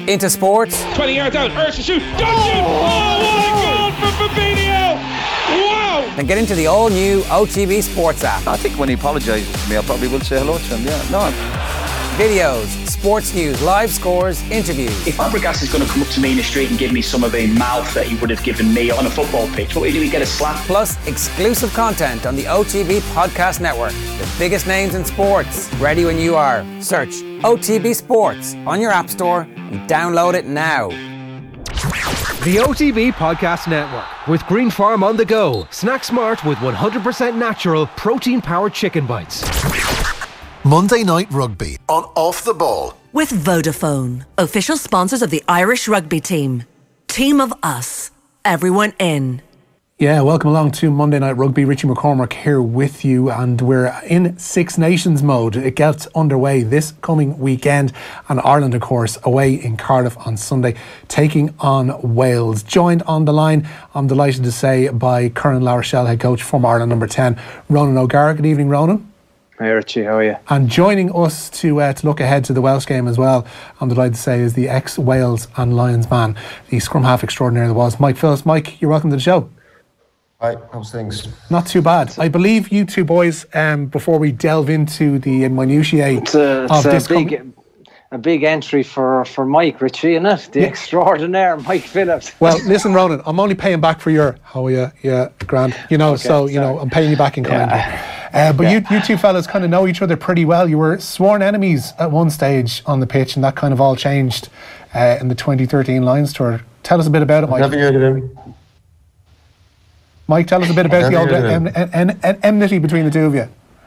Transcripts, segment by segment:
into sports. 20 yards out, Ursha shoot, Dungeon! Oh, what a goal from Fabinho! Wow! Then get into the all-new OTB Sports app. I think when he apologises to me, I probably will say hello to him, yeah. No. Videos, sports news, live scores, interviews. If Fabregas is going to come up to me in the street and give me some of the mouth that he would have given me on a football pitch, what do we get a slap? Plus exclusive content on the OTB Podcast Network. The biggest names in sports. Ready when you are. Search OTB Sports on your app store and download it now. The OTB Podcast Network with Green Farm on the go. Snack smart with 100% natural protein-powered chicken bites. Monday Night Rugby on Off the Ball. With Vodafone, official sponsors of the Irish rugby team. Team of us. Everyone in. Yeah, welcome along to Monday Night Rugby. Richie McCormack here with you, and we're in Six Nations mode. It gets underway this coming weekend, and Ireland, of course, away in Cardiff on Sunday, taking on Wales. Joined on the line, I'm delighted to say, by current La Rochelle head coach, former Ireland number 10, Ronan O'Gara. Good evening, Ronan. Hey Richie, how are you? And joining us to look ahead to the Welsh game as well, I'm delighted to say, is the ex-Wales and Lions man, the scrum half extraordinaire that was, Mike Phillips. Mike, you're welcome to the show. Hi, how's things? Not too bad. I believe you two boys, before we delve into the minutiae of this... A big entry for Mike, Richie, isn't it? The extraordinaire Mike Phillips. Well, listen, Ronan, I'm only paying back for your... How are you? Yeah, grand. You know, okay, so, you know, I'm paying you back in kind. But you two fellas kind of know each other pretty well. You were sworn enemies at one stage on the pitch, and that kind of all changed in the 2013 Lions tour. Tell us a bit about it, Mike. Never heard of him. Mike, tell us a bit about the old enmity between the two of you.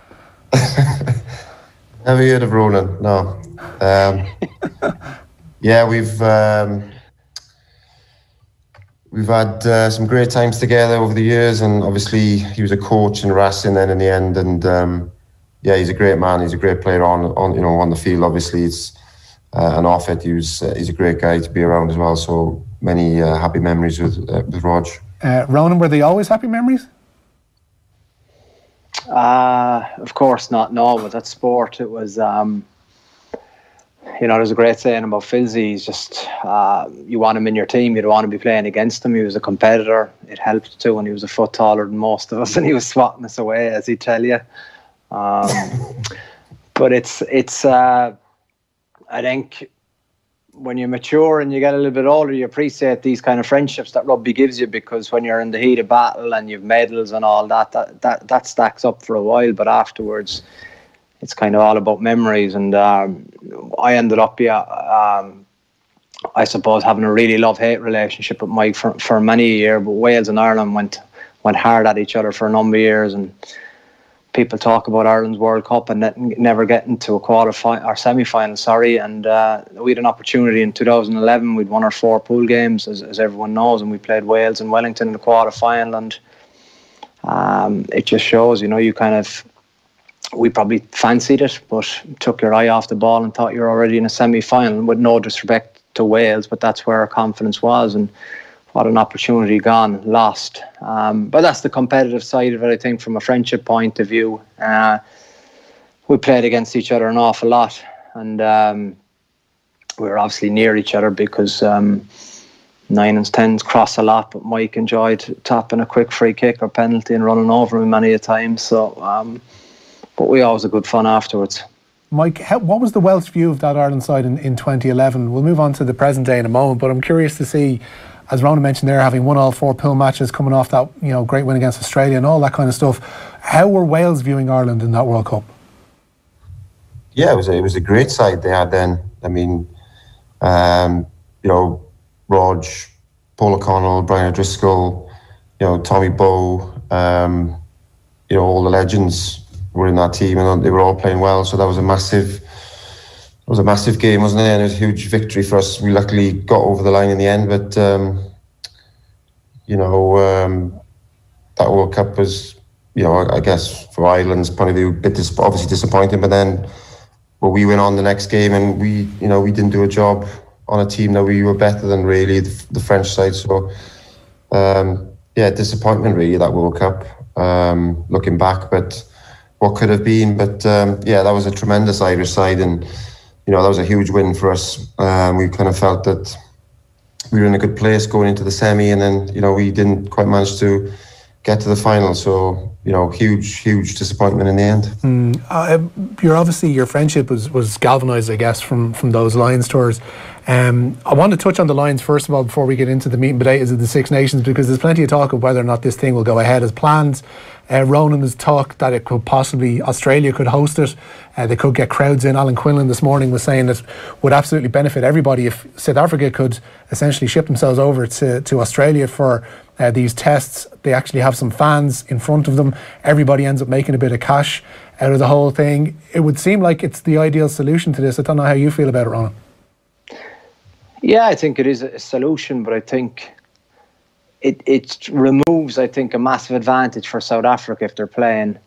Never heard of Ronan, no. Yeah, we've had some great times together over the years, and obviously he was a coach in Racing then in the end, and yeah, he's a great man. He's a great player on the field. Obviously, it's and off it. He's a great guy to be around as well. So many happy memories with Rog. Ronan, were they always happy memories? Of course not. No, but that's sport. It was. You know, there's a great saying about Filsey. He's just, you want him in your team. You don't want to be playing against him. He was a competitor. It helped too when he was a foot taller than most of us and he was swatting us away, as he'd tell you. But it's. I think when you mature and you get a little bit older, you appreciate these kind of friendships that rugby gives you, because when you're in the heat of battle and you've medals and all that stacks up for a while, but afterwards it's kind of all about memories. And I ended up, I suppose, having a really love-hate relationship with Mike for many years. But Wales and Ireland went hard at each other for a number of years, and people talk about Ireland's World Cup and never getting to a semi-final. And we had an opportunity in 2011. We'd won our 4 pool games, as everyone knows, and we played Wales and Wellington in the quarter-final. And it just shows, you know, we probably fancied it, but took your eye off the ball and thought you were already in a semi-final, with no disrespect to Wales, but that's where our confidence was, and what an opportunity lost. But that's the competitive side of it, I think, from a friendship point of view. We played against each other an awful lot, and we were obviously near each other because 9s and 10s cross a lot, but Mike enjoyed tapping a quick free kick or penalty and running over me many a time. So, but we always had good fun afterwards. Mike, what was the Welsh view of that Ireland side in 2011? We'll move on to the present day in a moment, but I'm curious to see, as Ronan mentioned there, having won all 4 pool matches, coming off that, you know, great win against Australia and all that kind of stuff. How were Wales viewing Ireland in that World Cup? Yeah, it was a great side they had then. I mean, you know, Rog, Paul O'Connell, Brian O'Driscoll, you know, Tommy Bowe, you know, all the legends were in that team, and they were all playing well. So that was a massive game, wasn't it? And it was a huge victory for us. We luckily got over the line in the end, but you know, that World Cup was, you know, I guess from Ireland's point of view, a bit obviously disappointing. But then, well, we went on the next game, and we didn't do a job on a team that we were better than, really, the French side. So yeah, disappointment really, that World Cup. Looking back, but what could have been. But yeah, that was a tremendous Irish side, and that was a huge win for us. We kind of felt that we were in a good place going into the semi, and then, we didn't quite manage to get to the final. So, huge disappointment in the end. Your friendship was galvanised, I guess, from those Lions tours. I want to touch on the Lions first of all before we get into the meat and potatoes of the Six Nations, because there's plenty of talk of whether or not this thing will go ahead as planned. Ronan has talked that it could possibly, Australia could host it. They could get crowds in. Alan Quinlan this morning was saying that would absolutely benefit everybody if South Africa could essentially ship themselves over to Australia for these tests. They actually have some fans in front of them. Everybody ends up making a bit of cash out of the whole thing. It would seem like it's the ideal solution to this. I don't know how you feel about it, Ronan. Yeah, I think it is a solution, but I think it removes, I think, a massive advantage for South Africa if they're playing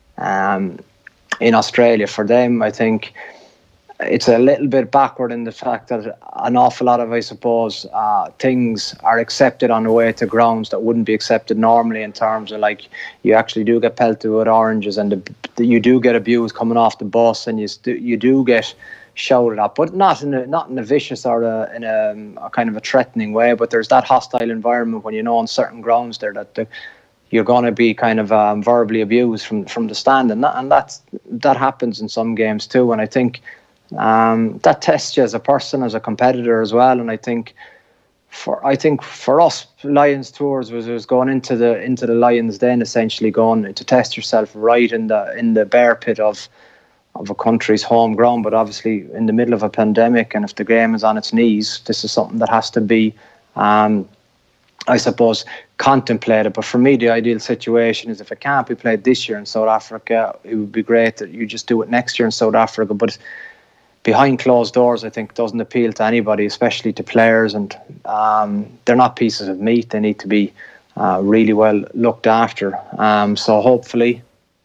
in Australia. For them, I think it's a little bit backward in the fact that an awful lot of, I suppose, things are accepted on the way to grounds that wouldn't be accepted normally, in terms of, like, you actually do get pelted with oranges, and you do get abused coming off the bus, and you do get shouted at, but not in a vicious or in a kind of a threatening way. But there's that hostile environment when on certain grounds there that you're going to be kind of verbally abused from the stand, and that happens in some games too. And I think that tests you as a person, as a competitor as well. And I think for us, Lions tours was going into the Lions Den, essentially going to test yourself right in the bear pit of a country's home ground, but obviously in the middle of a pandemic, and if the game is on its knees, this is something that has to be, I suppose, contemplated. But for me, the ideal situation is if it can't be played this year in South Africa, it would be great that you just do it next year in South Africa. But behind closed doors, I think, doesn't appeal to anybody, especially to players, and they're not pieces of meat. They need to be really well looked after. So hopefully,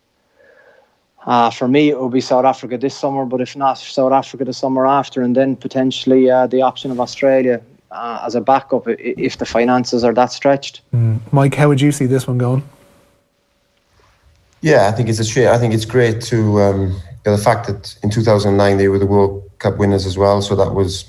for me, it will be South Africa this summer, but if not, South Africa the summer after, and then potentially the option of Australia as a backup if the finances are that stretched. Mike, how would you see this one going? Yeah, I think it's a shame. I think it's great to the fact that in 2009 they were the World Cup winners as well, so that was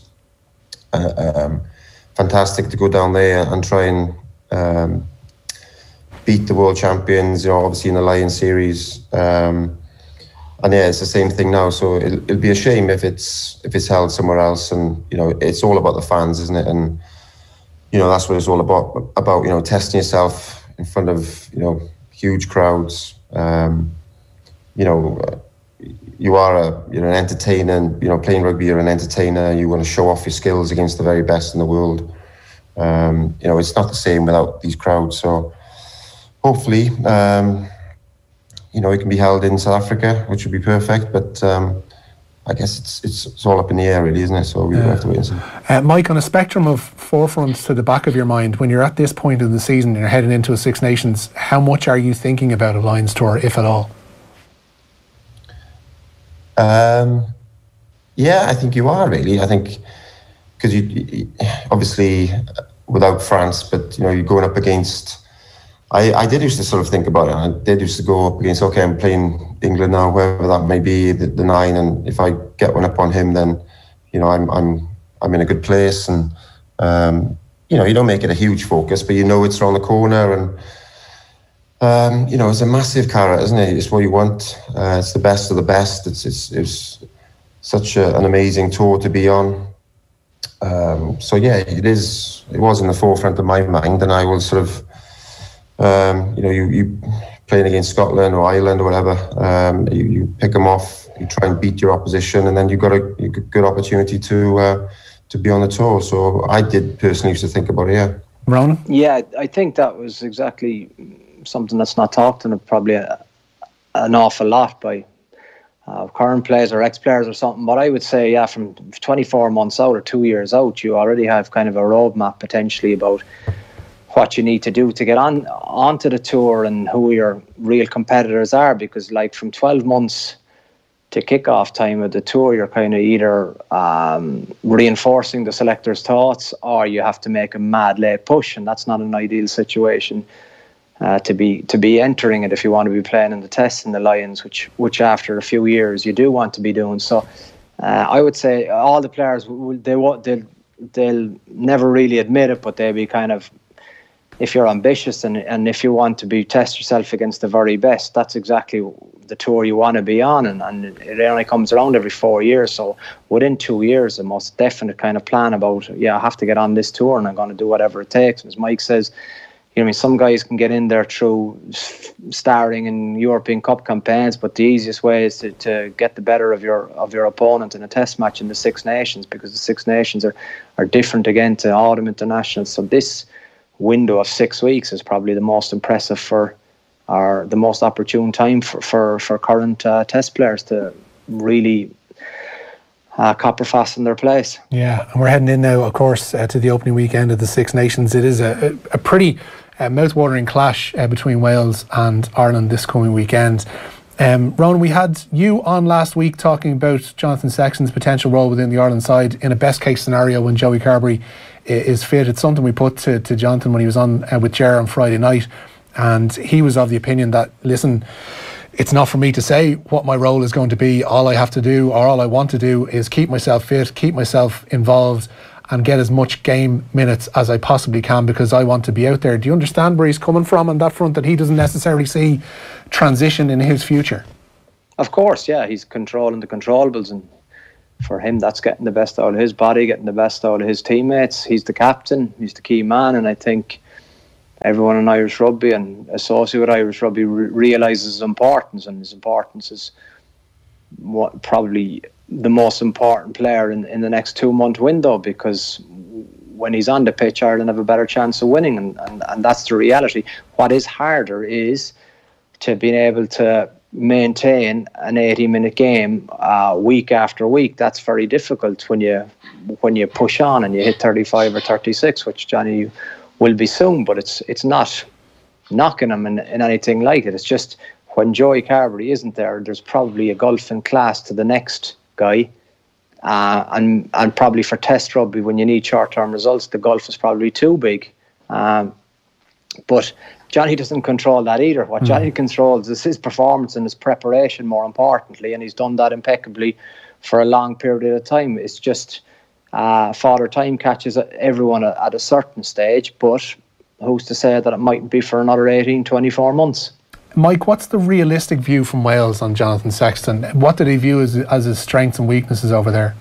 fantastic to go down there and try and beat the world champions, obviously in the Lions series. And yeah, it's the same thing now. So it'll be a shame if it's held somewhere else. And it's all about the fans, isn't it? And that's what it's all about. Testing yourself in front of huge crowds. You're an entertainer. And, playing rugby, you're an entertainer. You want to show off your skills against the very best in the world. It's not the same without these crowds. So hopefully, it can be held in South Africa, which would be perfect. But I guess it's all up in the air, really, isn't it? So we have to wait and see. Mike, on a spectrum of forefronts to the back of your mind, when you're at this point in the season and you're heading into a Six Nations, how much are you thinking about a Lions tour, if at all? Yeah, I think you are, really. I think because you obviously without France, but you're going up against. I did used to sort of think about it. I did used to go up against, okay, I'm playing England now, whoever that may be, the nine, and if I get one up on him, then I'm in a good place, and you don't make it a huge focus, but it's around the corner, and it's a massive carrot, isn't it? It's what you want. It's the best of the best. It's such an amazing tour to be on. So yeah, it was in the forefront of my mind, and I will sort of. You playing against Scotland or Ireland or whatever, you pick them off, you try and beat your opposition, and then you've got a good opportunity to be on the tour. So I did personally used to think about it, yeah. Ronan? Yeah, I think that was exactly something that's not talked and probably an awful lot by current players or ex-players or something. But I would say, yeah, from 24 months out or 2 years out, you already have kind of a roadmap potentially about what you need to do to get onto the tour and who your real competitors are, because like from 12 months to kick-off time of the tour, you're kind of either reinforcing the selector's thoughts, or you have to make a mad late push, and that's not an ideal situation to be entering it if you want to be playing in the tests in the Lions, which after a few years you do want to be doing. So I would say all the players they'll never really admit it, but they'll be kind of, if you're ambitious and if you want to test yourself against the very best, that's exactly the tour you want to be on, and it only comes around every 4 years. So within 2 years, the most definite kind of plan about, I have to get on this tour and I'm going to do whatever it takes. As Mike says, some guys can get in there through starting in European Cup campaigns, but the easiest way is to get the better of your opponent in a test match in the Six Nations, because the Six Nations are different again to autumn internationals. So this window of 6 weeks is probably the most impressive or the most opportune time for current test players to really copper fasten their place. Yeah, and we're heading in now, of course, to the opening weekend of the Six Nations. It is a pretty mouth-watering clash between Wales and Ireland this coming weekend. Ronan, we had you on last week talking about Jonathan Sexton's potential role within the Ireland side in a best-case scenario when Joey Carbery is fit. It's something we put to Jonathan when he was on with Ger on Friday night, and he was of the opinion that, listen, it's not for me to say what my role is going to be. All I have to do, or all I want to do, is keep myself fit, keep myself involved, and get as much game minutes as I possibly can, because I want to be out there. Do you understand where he's coming from on that front, that he doesn't necessarily see transition in his future? Of course, yeah. He's controlling the controllables, and for him, that's getting the best out of his body, getting the best out of his teammates. He's the captain, he's the key man, and I think everyone in Irish rugby and associated with Irish rugby realises his importance, and his importance is probably the most important player in the next 2 month window, because when he's on the pitch, Ireland have a better chance of winning, and that's the reality. What is harder is to be able to maintain an 80-minute game week after week. That's very difficult when you push on and you hit 35 or 36, which Johnny will be soon, but it's not knocking him in anything like it. It's just when Joey Carbery isn't there, there's probably a gulf in class to the next guy, and probably for test rugby, when you need short-term results, the gulf is probably too big. But Johnny doesn't control that either. What Johnny controls is his performance and his preparation, more importantly, and he's done that impeccably for a long period of time. It's just Father Time catches everyone at a certain stage, but who's to say that it mightn't be for another 18, 24 months? Mike, what's the realistic view from Wales on Jonathan Sexton? What do they view as his strengths and weaknesses over there?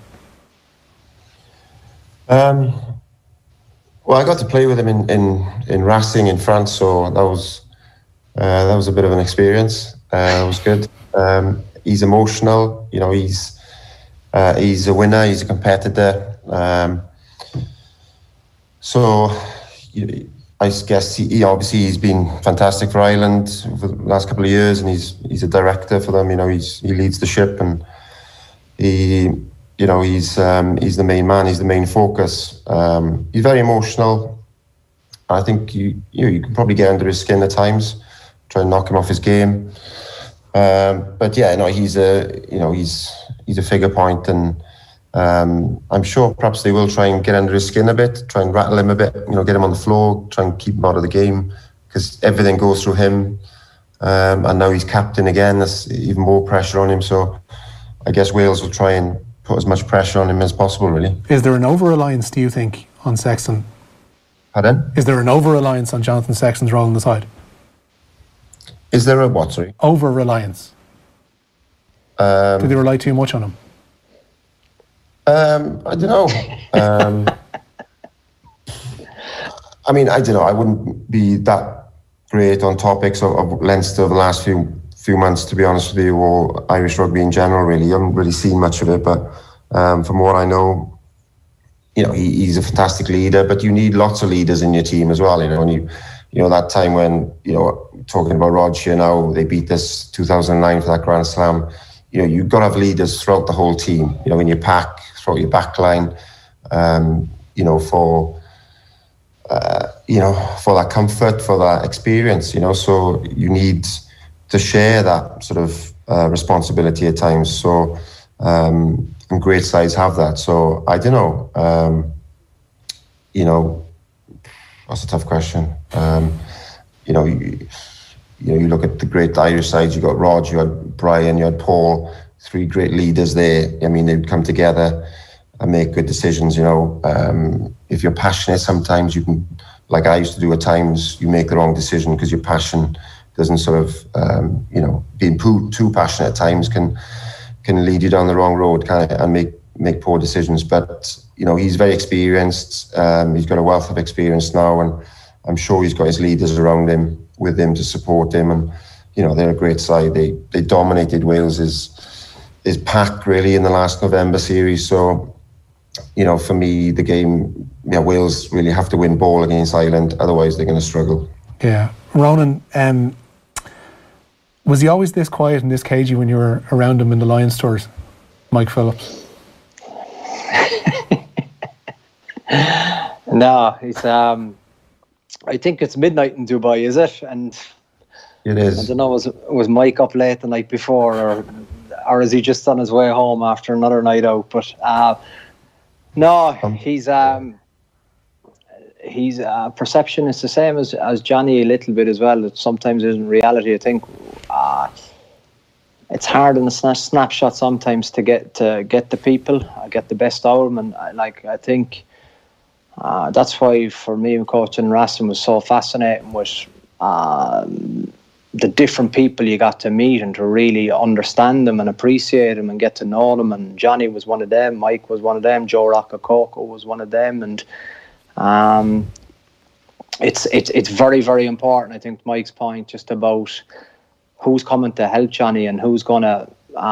Well, I got to play with him in Racing in France, so that was a bit of an experience. It was good. He's emotional, he's a winner, he's a competitor. So I guess he's been fantastic for Ireland over the last couple of years, and he's a director for them. He leads the ship, and he's the main man. He's the main focus. He's very emotional. I think you can probably get under his skin at times, try and knock him off his game. But yeah, no, he's a figure point, and I'm sure perhaps they will try and get under his skin a bit, try and rattle him a bit, get him on the floor, try and keep him out of the game, because everything goes through him. And now he's captain again. There's even more pressure on him. So I guess Wales will try and put as much pressure on him as possible, really. Is there an over-reliance, do you think, on Sexton? Pardon? Is there an over-reliance on Jonathan Sexton's role on the side? Is there a what, sorry? Over-reliance. Do they rely too much on him? I don't know. I mean, I don't know. I wouldn't be that great on topics of Leinster over the last few months, to be honest with you, or Irish rugby in general, really. I haven't really seen much of it, but from what I know, he's a fantastic leader, but you need lots of leaders in your team as well, and that time when, talking about Rog here now, they beat us 2009 for that Grand Slam. You've got to have leaders throughout the whole team, in your pack, throughout your back line, for that comfort, for that experience, so you need to share that sort of responsibility at times. So, and great sides have that. So I don't know, that's a tough question. You look at the great Irish sides, you got Rog, you had Brian, you had Paul, three great leaders there. I mean, they'd come together and make good decisions. You know, if you're passionate, sometimes you can, like I used to do at times, you make the wrong decision because your passion doesn't sort of, you know, being too passionate at times can lead you down the wrong road and make poor decisions. But, you know, he's very experienced. He's got a wealth of experience now, and I'm sure he's got his leaders around him, with him to support him. And, you know, they're a great side. They dominated Wales's pack really in the last November series. So, you know, for me, the game, Wales really have to win ball against Ireland, otherwise they're going to struggle. Yeah. Ronan, was he always this quiet and this cagey when you were around him in the Lions tours, Mike Phillips? No, he's. I think it's midnight in Dubai, is it? And it is. I don't know. Was Mike up late the night before, or is he just on his way home after another night out? But no, he's perception is the same as Johnny a little bit as well. It sometimes isn't reality. I think it's hard in a snapshot sometimes to get the people, get the best out of them, and I think that's why for me coaching Racing was so fascinating, with the different people you got to meet and to really understand them and appreciate them and get to know them. And Johnny was one of them, Mike was one of them, Joe Rockakoko was one of them, and it's very, very important. I think Mike's point just about who's coming to help Johnny and who's going to,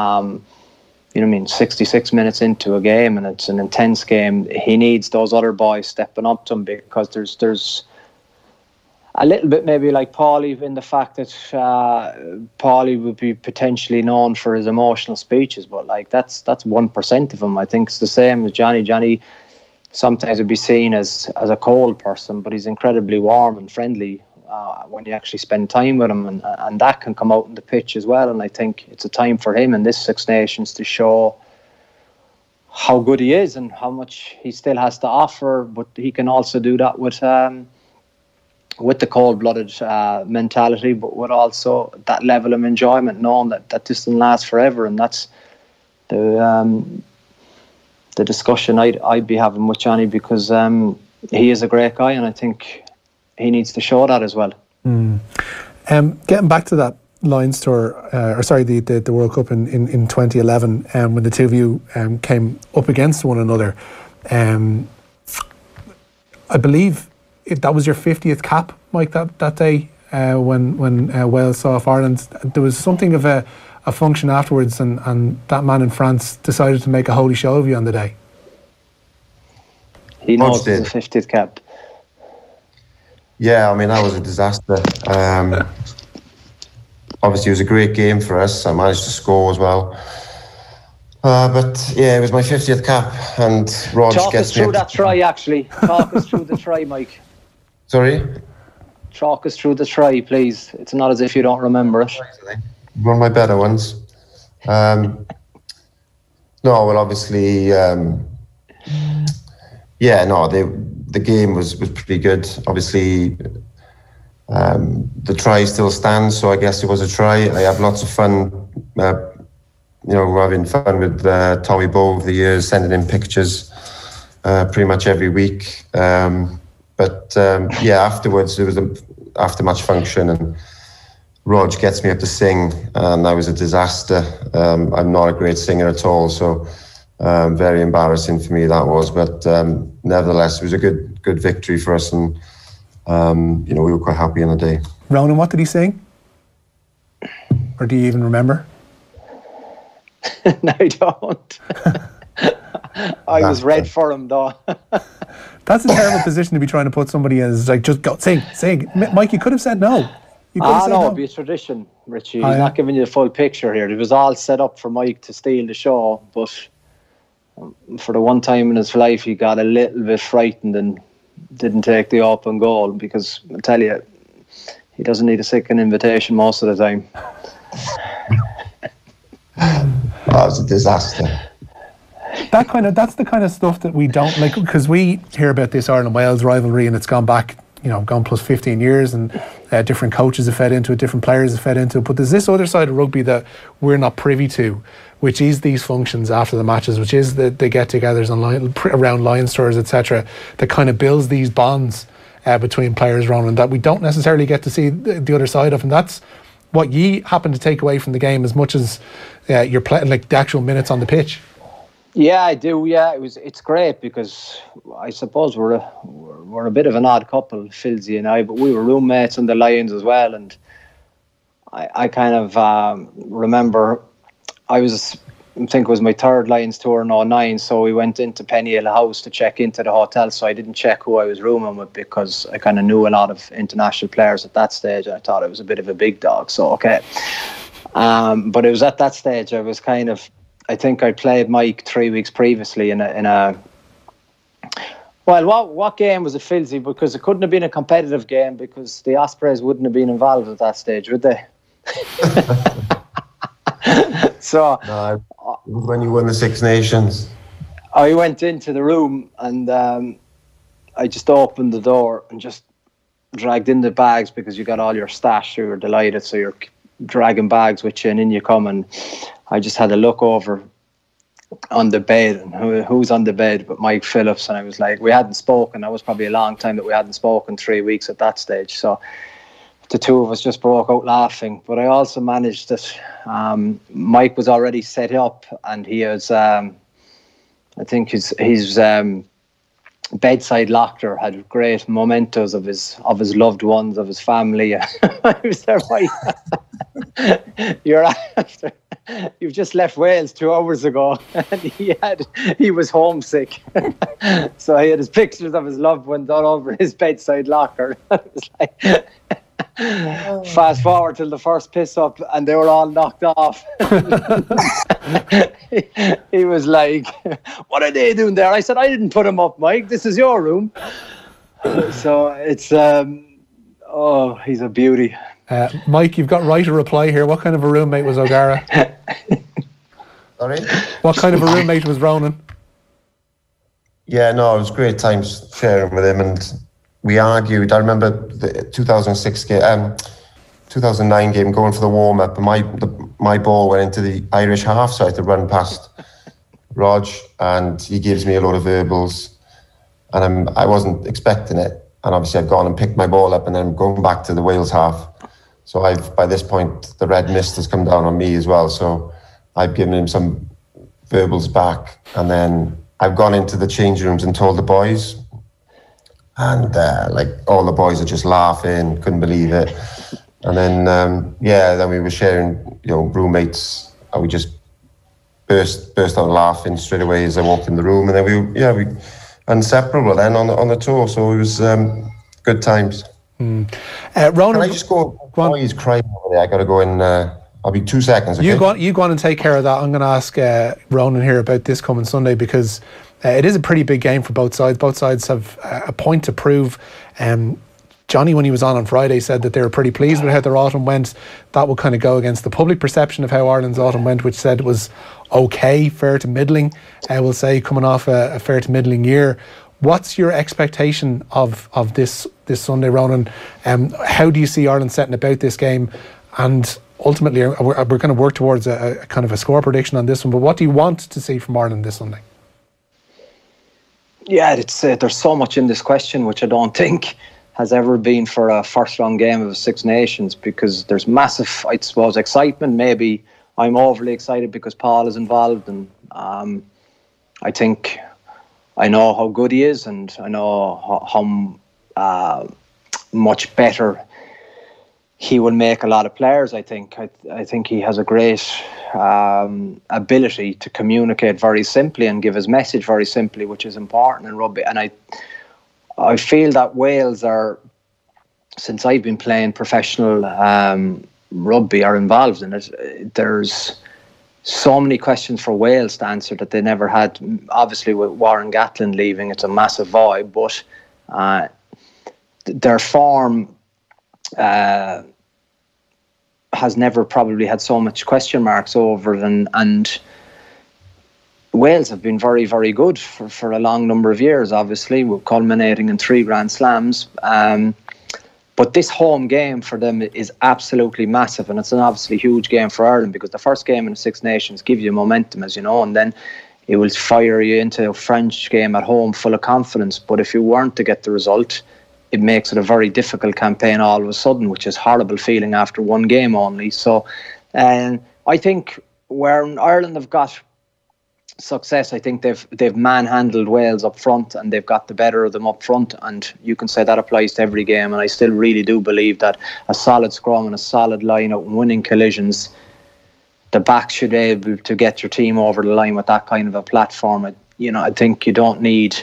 66 minutes into a game and it's an intense game, he needs those other boys stepping up to him, because there's a little bit maybe like Paulie in the fact that Paulie would be potentially known for his emotional speeches, but like that's 1% of him. I think it's the same with Johnny. Johnny sometimes would be seen as a cold person, but he's incredibly warm and friendly when you actually spend time with him, and that can come out in the pitch as well. And I think it's a time for him in this Six Nations to show how good he is and how much he still has to offer, but he can also do that with the cold-blooded mentality, but with also that level of enjoyment, knowing that this doesn't last forever. And that's the discussion I'd be having with Johnny, because he is a great guy, and I think he needs to show that as well. Getting back to that Lions tour, the World Cup in 2011, when the two of you came up against one another, I believe that was your 50th cap, Mike, that day when Wales saw off Ireland. There was something of a function afterwards, and that man in France decided to make a holy show of you on the day. He knows it's the 50th cap. Yeah, I mean, that was a disaster. Obviously, it was a great game for us. I managed to score as well. But yeah, it was my 50th cap, and Rog Talk gets us through that try, actually. Talk us through the try, Mike. Sorry? Talk us through the try, please. It's not as if you don't remember it. One of my better ones. No, well, obviously, the game was pretty good. Obviously, the try still stands, so I guess it was a try. I have lots of fun, having fun with Tommy Bowe over the years, sending him pictures pretty much every week. Afterwards, there was an after-match function, and Rog gets me up to sing, and that was a disaster. I'm not a great singer at all, so very embarrassing for me that was. But nevertheless, it was a good victory for us, and we were quite happy on the day. Ronan, what did he sing? Or do you even remember? No, I don't. I was red for him, though. That's a terrible position to be trying to put somebody in. It's like, just go, sing. Mike, you could have said no. It'd be a tradition, Richie. He's not giving you the full picture here. It was all set up for Mike to steal the show, but for the one time in his life, he got a little bit frightened and didn't take the open goal, because I tell you, he doesn't need a second invitation most of the time. That was a disaster. That's the kind of stuff that we don't like, because we hear about this Ireland-Wales rivalry, and it's gone back, gone plus 15 years, and different coaches have fed into it, different players have fed into it. But there's this other side of rugby that we're not privy to, which is these functions after the matches, which is the get-togethers around Lions tours, etc., that kind of builds these bonds between players, Ronan, that we don't necessarily get to see the other side of, and that's what ye happen to take away from the game as much as you're playing, like the actual minutes on the pitch. Yeah, I do. Yeah, it's great because I suppose we're a bit of an odd couple, Filsey and I, but we were roommates on the Lions as well, and I kind of remember I think it was my third Lions tour in 2009, so we went into Pennyhill House to check into the hotel, so I didn't check who I was rooming with because I kind of knew a lot of international players at that stage, and I thought I was a bit of a big dog, so okay. But it was at that stage I was kind of, I think I played Mike 3 weeks previously in a well, what game was it, Filsey? Because it couldn't have been a competitive game because the Ospreys wouldn't have been involved at that stage, would they? So no, when you won the Six Nations, I went into the room and I just opened the door and just dragged in the bags because you got all your stash. You were delighted, so you're dragging bags with you, and in you come. And I just had a look over on the bed, and who's on the bed but Mike Phillips, and I was like, we hadn't spoken. That was probably a long time that we hadn't spoken, 3 weeks at that stage. So the two of us just broke out laughing. But I also managed that Mike was already set up, and he was I think his bedside locker had great mementos of his loved ones, of his family. I was there, you're after, you've just left Wales 2 hours ago, and he was homesick. So he had his pictures of his loved ones all over his bedside locker. It was like, fast forward till the first piss up and they were all knocked off. He was like, what are they doing there? I said, I didn't put them up, Mike, this is your room. So it's he's a beauty. Mike, you've got right to reply here. What kind of a roommate was O'Gara? Sorry? What kind of a roommate was Ronan? Yeah, no, it was great times sharing with him, and we argued. I remember the 2006 game, 2009 game, going for the warm-up, and my ball went into the Irish half, so I had to run past Rog, and he gives me a lot of verbals, and I wasn't expecting it, and obviously I've gone and picked my ball up, and then I'm going back to the Wales half. So by this point, the red mist has come down on me as well, so I've given him some verbals back, and then I've gone into the change rooms and told the boys, and like all the boys are just laughing, couldn't believe it. And then then we were sharing, roommates, and we just burst out laughing straight away as I walked in the room, and then we inseparable then on the tour. So it was good times. Ronan, can I just go? Oh, he's crying over there. I got to go in. I'll be 2 seconds. Okay? You go on and take care of that. I'm going to ask Ronan here about this coming Sunday, because it is a pretty big game for both sides. Both sides have a point to prove. Johnny, when he was on Friday, said that they were pretty pleased with how their autumn went. That will kind of go against the public perception of how Ireland's autumn went, which said it was okay, fair to middling, we'll say, coming off a fair to middling year. What's your expectation of this Sunday, Ronan? How do you see Ireland setting about this game? And ultimately, we're going to work towards a kind of a score prediction on this one, but what do you want to see from Ireland this Sunday? Yeah, there's so much in this question which I don't think has ever been for a first-round game of the Six Nations, because there's massive, I suppose, excitement. Maybe I'm overly excited because Paul is involved, and I think I know how good he is, and I know how much better he will make a lot of players. I think he has a great ability to communicate very simply and give his message very simply, which is important in rugby. And I feel that Wales are, since I've been playing professional rugby, are involved in it. There's so many questions for Wales to answer that they never had. Obviously, with Warren Gatland leaving, it's a massive void, but their form has never probably had so much question marks over it, and Wales have been very, very good for a long number of years, obviously, culminating in 3 Grand Slams. But But this home game for them is absolutely massive, and it's an obviously huge game for Ireland, because the first game in the Six Nations gives you momentum, as you know, and then it will fire you into a French game at home full of confidence. But if you weren't to get the result, it makes it a very difficult campaign all of a sudden, which is horrible feeling after one game only. So I think where Ireland have got success, I think they've manhandled Wales up front, and they've got the better of them up front, and you can say that applies to every game. And I still really do believe that a solid scrum and a solid line out and winning collisions, the back should be able to get your team over the line with that kind of a platform. I think you don't need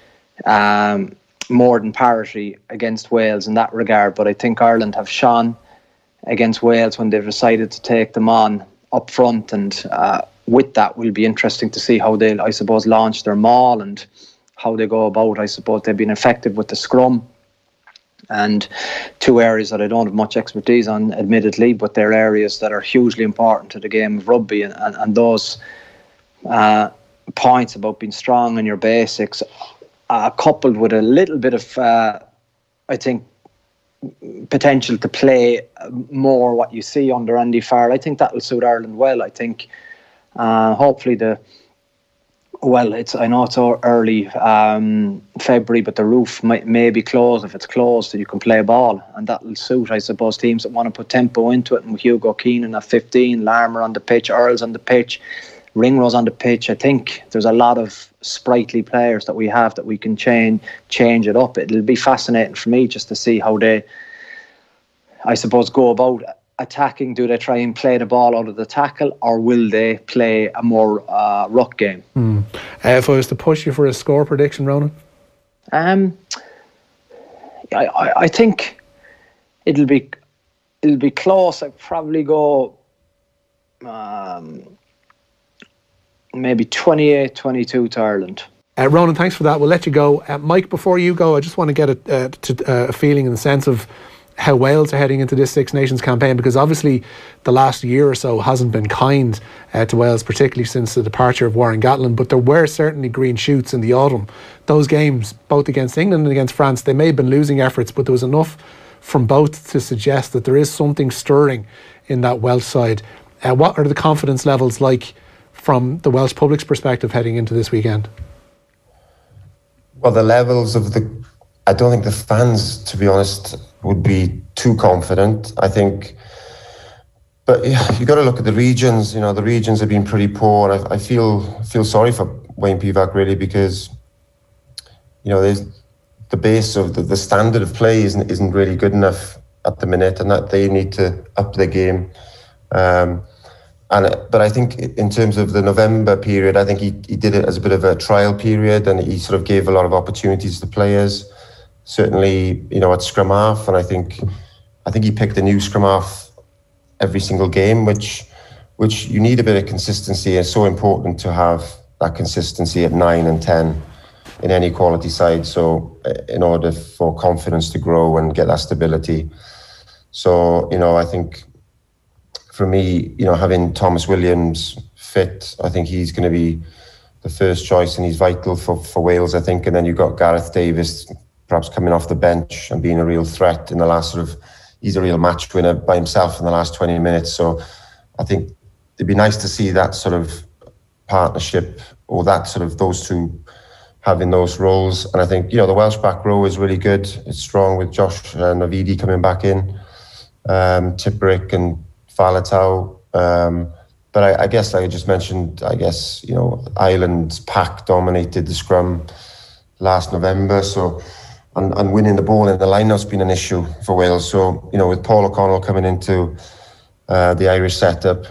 more than parity against Wales in that regard, but I think Ireland have shone against Wales when they've decided to take them on up front, and with that will be interesting to see how they'll, I suppose, launch their maul and how they go about. I suppose they've been effective with the scrum, and two areas that I don't have much expertise on, admittedly, but they're areas that are hugely important to the game of rugby, and those points about being strong in your basics, coupled with a little bit of, I think, potential to play more what you see under Andy Farrell. I think that will suit Ireland well. I think hopefully I know it's early February, but the roof may be closed. If it's closed, you can play ball, and that will suit, I suppose, teams that want to put tempo into it. And with Hugo Keenan at 15, Larmour on the pitch, Earls on the pitch, Ringrose on the pitch, I think there's a lot of sprightly players that we have that we can change it up. It'll be fascinating for me just to see how they, I suppose, go about attacking. Do they try and play the ball out of the tackle, or will they play a more ruck game? If I was to push you for a score prediction, Ronan? I think it'll be close. I'd probably go maybe 28-22 to Ireland. Ronan, thanks for that. We'll let you go. Mike, before you go, I just want to get a feeling in the sense of how Wales are heading into this Six Nations campaign, because obviously the last year or so hasn't been kind to Wales, particularly since the departure of Warren Gatland, but there were certainly green shoots in the autumn. Those games, both against England and against France, they may have been losing efforts, but there was enough from both to suggest that there is something stirring in that Welsh side. What are the confidence levels like from the Welsh public's perspective heading into this weekend? Well, the levels of I don't think the fans, to be honest, would be too confident. I think, but you got to look at the regions. The regions have been pretty poor. I feel sorry for Wayne Pivac, really, because there's the base of the standard of play isn't really good enough at the minute, and that they need to up their game. But I think in terms of the November period, I think he did it as a bit of a trial period, and he sort of gave a lot of opportunities to players. Certainly, at scrum half, and I think he picked a new scrum half every single game, which you need a bit of consistency. It's so important to have that consistency at 9 and 10 in any quality side. So in order for confidence to grow and get that stability. So, I think for me, having Thomas Williams fit, I think he's going to be the first choice, and he's vital for Wales, I think. And then you've got Gareth Davis perhaps coming off the bench and being a real threat in the last he's a real match winner by himself in the last 20 minutes. So I think it'd be nice to see that sort of partnership, or that sort of those two having those roles. And I think, the Welsh back row is really good. It's strong with Josh Navidi coming back in, Tipperick and Faletau. But I guess, like I just mentioned, Ireland's pack dominated the scrum last November. So, and winning the ball in the line-up's been an issue for Wales. So, with Paul O'Connell coming into the Irish setup,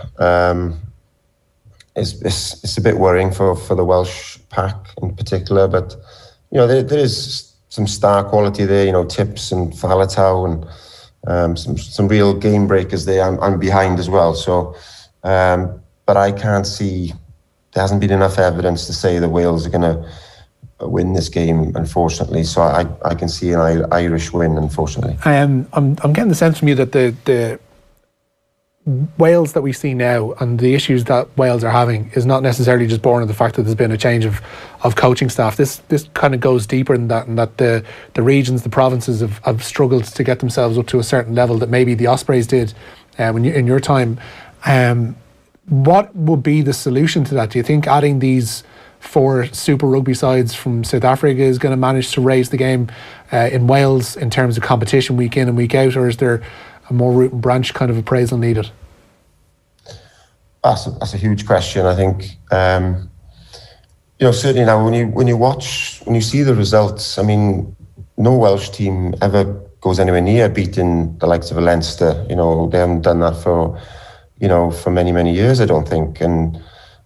it's a bit worrying for the Welsh pack in particular. But, there is some star quality there, Tips and Faletau, and some real game breakers there. I'm behind as well. So, but I can't see, there hasn't been enough evidence to say that Wales are going to win this game, unfortunately. So I can see an Irish win, unfortunately. I'm getting the sense from you that Wales that we see now and the issues that Wales are having is not necessarily just born of the fact that there's been a change of coaching staff. This kind of goes deeper than that, and that the regions, the provinces have struggled to get themselves up to a certain level that maybe the Ospreys did in your time. What would be the solution to that? Do you think adding these 4 Super Rugby sides from South Africa is going to manage to raise the game in Wales in terms of competition week in and week out, or is there a more root and branch kind of appraisal needed? That's a huge question. I think certainly now when you see the results, I mean, no Welsh team ever goes anywhere near beating the likes of a Leinster. They haven't done that for many years, I don't think. And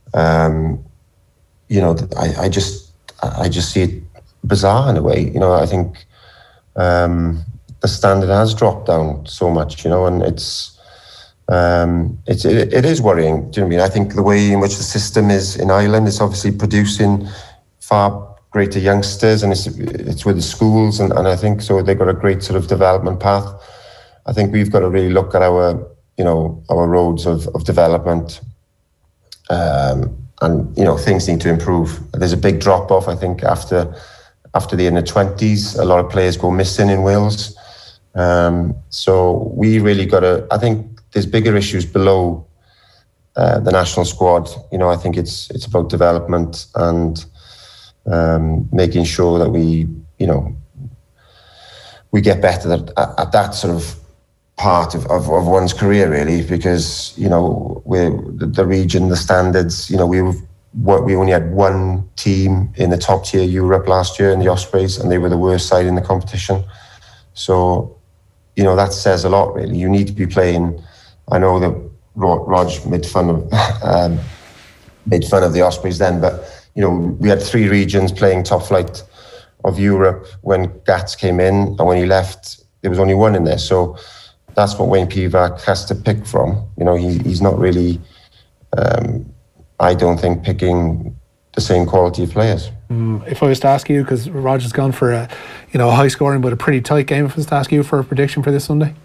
I just see it bizarre in a way. I think the standard has dropped down so much, and it is worrying. Do you know what I mean? I think the way in which the system is in Ireland is obviously producing far greater youngsters, and it's with the schools, and I think so they've got a great sort of development path. I think we've got to really look at our roads of development, and things need to improve. There's a big drop off, I think, after the under-20s. A lot of players go missing in Wales. So we really got to, I think there's bigger issues below the national squad. I think it's about development and making sure that we get better at that sort of part of one's career, really, because we're the region, the standards. We only had 1 team in the top tier Europe last year in the Ospreys, and they were the worst side in the competition. So that says a lot, really. You need to be playing. I know that Rog made fun of the Ospreys then, but we had 3 regions playing top flight of Europe when Gats came in, and when he left, there was only 1 in there. So that's what Wayne Pivac has to pick from. He's not really, I don't think, picking the same quality of players. If I was to ask you, because Roger's gone for a high scoring but a pretty tight game, if I was to ask you for a prediction for this Sunday?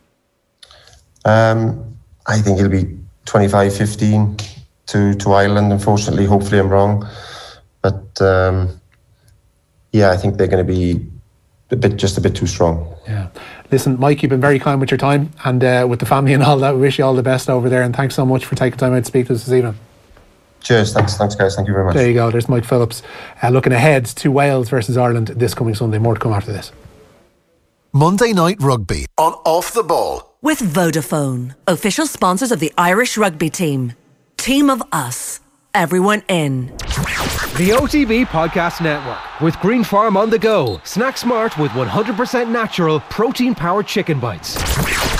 I think it'll be 25-15 to Ireland, unfortunately. Hopefully I'm wrong. But I think they're going to be just a bit too strong. Yeah. Listen, Mike, you've been very kind with your time, and with the family and all that, we wish you all the best over there, and thanks so much for taking time out to speak to us this evening. Cheers, thanks guys, thank you very much. There you go, there's Mike Phillips looking ahead to Wales versus Ireland this coming Sunday. More to come after this. Monday Night Rugby on Off the Ball. With Vodafone, official sponsors of the Irish rugby team. Team of us, everyone in. The OTB Podcast Network with Green Farm on the go. Snack smart with 100% natural protein-powered chicken bites.